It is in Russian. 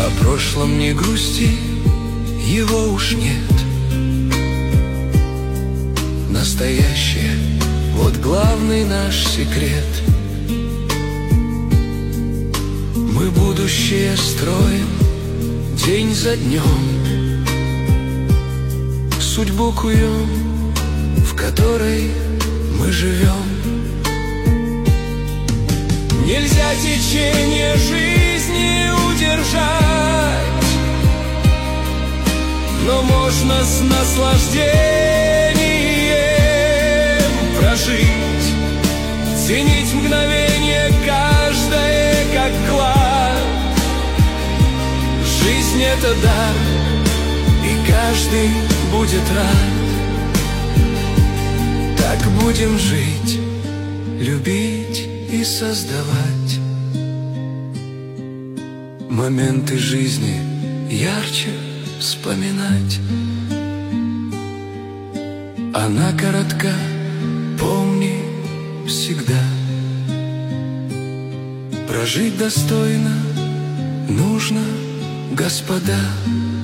О прошлом не грусти, его уж нет. Настоящее — вот главный наш секрет. Мы будущее строим день за днем, судьбу куем, в которой мы живем. Нельзя течение жизни удержать, но можно с наслаждением прожить, ценить мгновение каждое как клад. Жизнь — это дар, и каждый будет рад. Так будем жить, любить и создавать. Моменты жизни ярче вспоминать. Она коротка, помни всегда. Прожить достойно нужно, господа.